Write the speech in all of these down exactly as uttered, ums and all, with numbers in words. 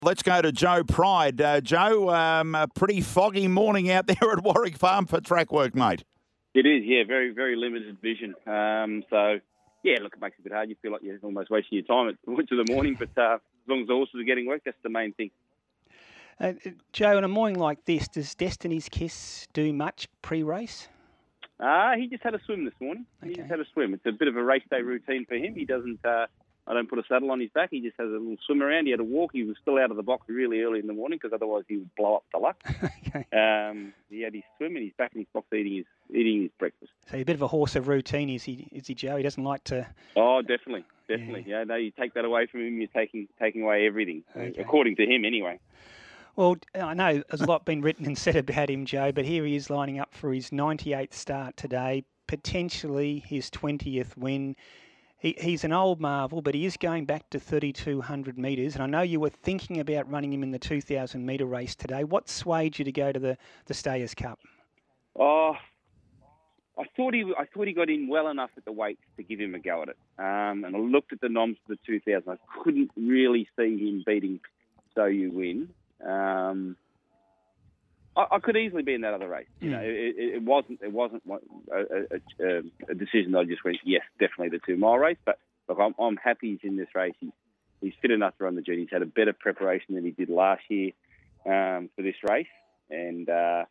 Let's go to Joe Pride. Uh, Joe, um, a pretty foggy morning out there at Warwick Farm for track work, mate. It is, yeah, very, very limited vision. Um, so, yeah, look, it makes it a bit hard. You feel like you're almost wasting your time at much of the morning, but uh, as long as the horses are getting work, that's the main thing. Uh, Joe, in a morning like this, does Destiny's Kiss do much pre-race? Uh, he just had a swim this morning. He Okay. just had a swim. It's a bit of a race day routine for him. He doesn't, uh, I don't put a saddle on his back. He just has a little swim around. He had a walk. He was still out of the box really early in the morning because otherwise he would blow up the luck. Okay. Um, he had his swim and he's back in his box eating his eating his breakfast. So he's a bit of a horse of routine, is he, is he, Joe? He doesn't like to... Oh, definitely, definitely. Yeah, no, you take that away from him, you're taking taking away everything, Okay. according to him anyway. Well, I know there's a lot been written and said about him, Joe, but here he is lining up for his ninety-eighth start today, potentially his twentieth win. He, he's an old marvel, but he is going back to thirty-two hundred metres, and I know you were thinking about running him in the two thousand metre race today. What swayed you to go to the, the Stayers Cup? Oh, I thought he I thought he got in well enough at the weights to give him a go at it. Um, and I looked at the noms for the two thousand. I couldn't really see him beating So You Win. Um, I, I could easily be in that other race. You Mm. know, it, it, it wasn't it wasn't one- a, a, a, a decision that I just went, yes, definitely the two mile race. But look, I'm, I'm happy he's in this race. He's, he's fit enough to run the journey. He's had a better preparation than he did last year um, for this race, and uh,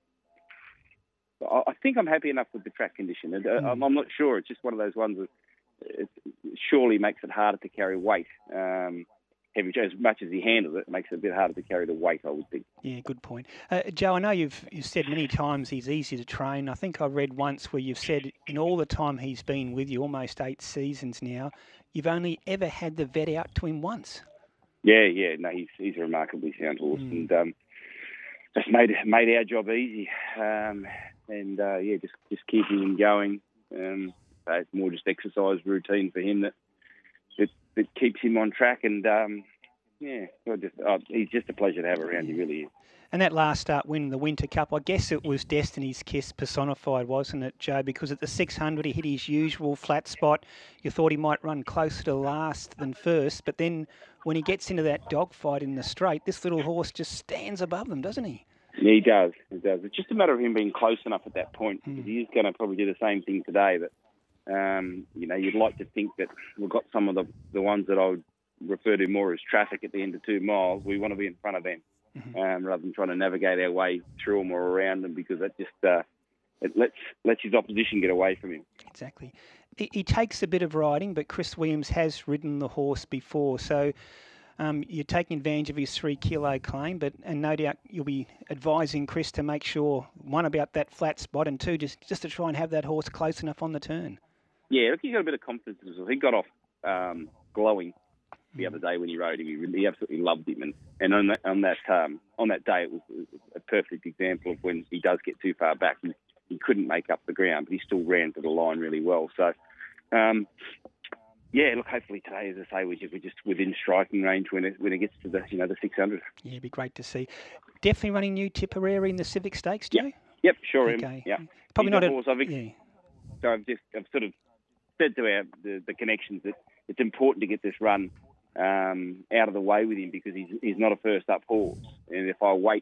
I, I think I'm happy enough with the track condition. And, uh, Mm. I'm, I'm not sure. It's just one of those ones that it surely makes it harder to carry weight. Um, Heavy, as much as he handles it, it makes it a bit harder to carry the weight, I would think. Yeah, good point. Uh, Joe, I know you've, you've said many times he's easy to train. I think I read once where you've said in all the time he's been with you, almost eight seasons now, you've only ever had the vet out to him once. Yeah, yeah, no, he's he's a remarkably sound horse, Mm. and um, just made made our job easy. Um, and uh, yeah, just just keeping him going. Um, so it's more just exercise routine for him that that, that keeps him on track. And um, yeah, well, just oh, he's just a pleasure to have around. He really is. And that last start win, the Winter Cup, I guess it was Destiny's Kiss personified, wasn't it, Joe? Because at the six hundred, he hit his usual flat spot. You thought he might run closer to last than first, but then when he gets into that dogfight in the straight, this little horse just stands above them, doesn't he? Yeah, he does. He does. It's just a matter of him being close enough at that point. Mm. He is going to probably do the same thing today. But um, you know, you'd like to think that we've got some of the the ones that I would refer to more as traffic at the end of two miles. We want to be in front of them. Mm-hmm. Um, rather than trying to navigate our way through them or around them, because that just uh, it lets lets his opposition get away from him. Exactly. He, he takes a bit of riding, but Chris Williams has ridden the horse before, so um, you're taking advantage of his three kilo claim, but and no doubt you'll be advising Chris to make sure, one, about that flat spot, and two, just, just to try and have that horse close enough on the turn. Yeah, look, he got a bit of confidence as well. He got off um, glowing the other day when he rode him. He, really, he absolutely loved him, and, and on that on that um, on that day, it was a perfect example of when he does get too far back. He, he couldn't make up the ground, but he still ran to the line really well. So, um, yeah, look, hopefully today, as I say, we're just, we're just within striking range when it when it gets to the you know the six hundred. Yeah, it'd be great to see. Definitely running new Tipperary in the Civic Stakes, Joe? Yep, yep, sure am. Okay. Yeah, Probably He's not a a... horse I've, Yeah. So I've just I've sort of said to our the, the connections that it's important to get this run um, out of the way with him, because he's he's not a first up horse, and if I wait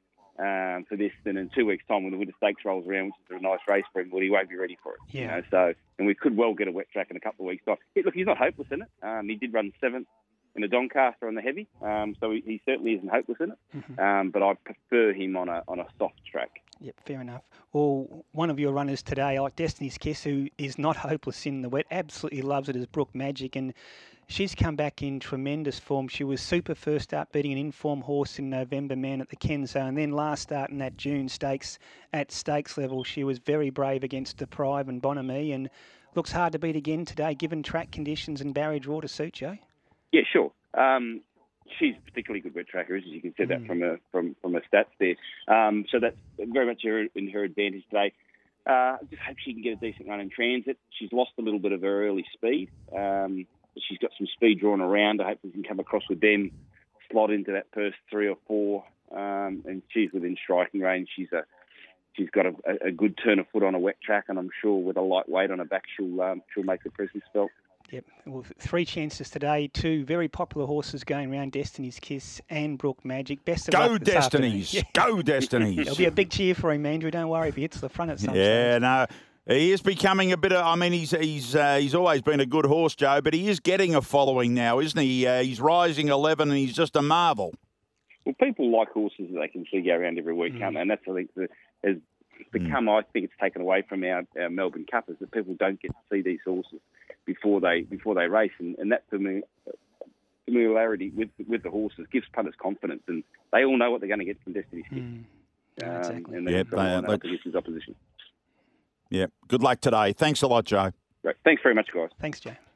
um, for this, then in two weeks' time when the Winter Stakes rolls around, which is a nice race for him, well, he won't be ready for it. Yeah. You know, so and we could well get a wet track in a couple of weeks' time. Yeah, look, he's not hopeless in it. Um, he did run seventh in a Doncaster on the heavy, um, so he, he certainly isn't hopeless in it. Mm-hmm. Um, but I prefer him on a on a soft track. Yep, fair enough. Well, one of your runners today, like Destiny's Kiss, who is not hopeless in the wet, absolutely loves it, is Brooke Magic, and she's come back in tremendous form. She was super first up, beating an in-form horse in November, Man at the Kenzo, and then last start in that June Stakes at stakes level, she was very brave against Deprive and Bonamy, and looks hard to beat again today, given track conditions and barrier draw to suit, Joe. Yeah, sure. Um, she's a particularly good wet tracker, as you can see that Mm. from her from from her stats there. Um, so that's very much her, in her advantage today. Uh, I just hope she can get a decent run in transit. She's lost a little bit of her early speed. Um, but she's got some speed drawn around. I hope we can come across with them, slot into that first three or four, um, and she's within striking range. She's a she's got a, a good turn of foot on a wet track, and I'm sure with a light weight on her back, she'll um, she'll make her presence felt. Yep. Well, three chances today. Two very popular horses going around, Destiny's Kiss and Brook Magic. Best of Go luck this Destinies. afternoon. Go Destinies. There'll be a big cheer for him, Andrew. Don't worry if he hits the front at some Yeah, stage. no. He is becoming a bit of, I mean, he's he's uh, he's always been a good horse, Joe, but he is getting a following now, isn't he? Uh, he's rising eleven and he's just a marvel. Well, people like horses that they can see go around every week, Mm. can't they? And that's, I think, the, has become, I think it's taken away from our, our Melbourne Cup, is that people don't get to see these horses before they before they race. And, and that fami- familiarity with with the horses gives punters confidence. And they all know what they're going to get from Destiny's Kiss. Mm. No, Um, exactly. and they Yep, can rely on they- that opposition's opposition. Yeah. Good luck today. Thanks a lot, Joe. Right. Thanks very much, guys. Thanks, Joe.